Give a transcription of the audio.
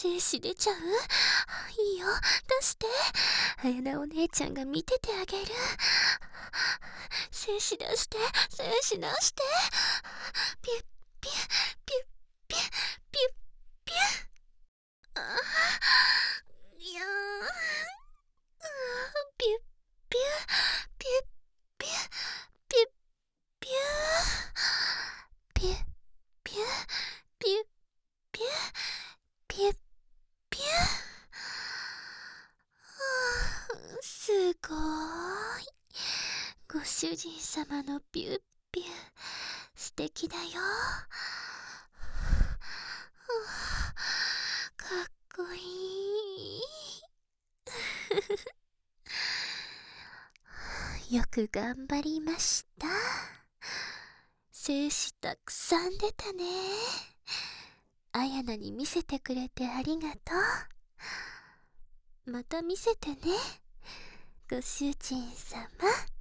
精子出ちゃう？いいよ、出して。綾菜お姉ちゃんが見ててあげる。精子出して、精子出して。ピュッピュッピュッピュッピュッピュッ。いやピュッピュッピュッピュッピュッピュッピュッピュッピュッピュッピュッピュッ。すごーい。ご主人様のピュッピュッ、素敵だよ。かっこいい。よく頑張りました。精子たくさん出たね。綾菜に見せてくれてありがとう。また見せてね、ご主人様。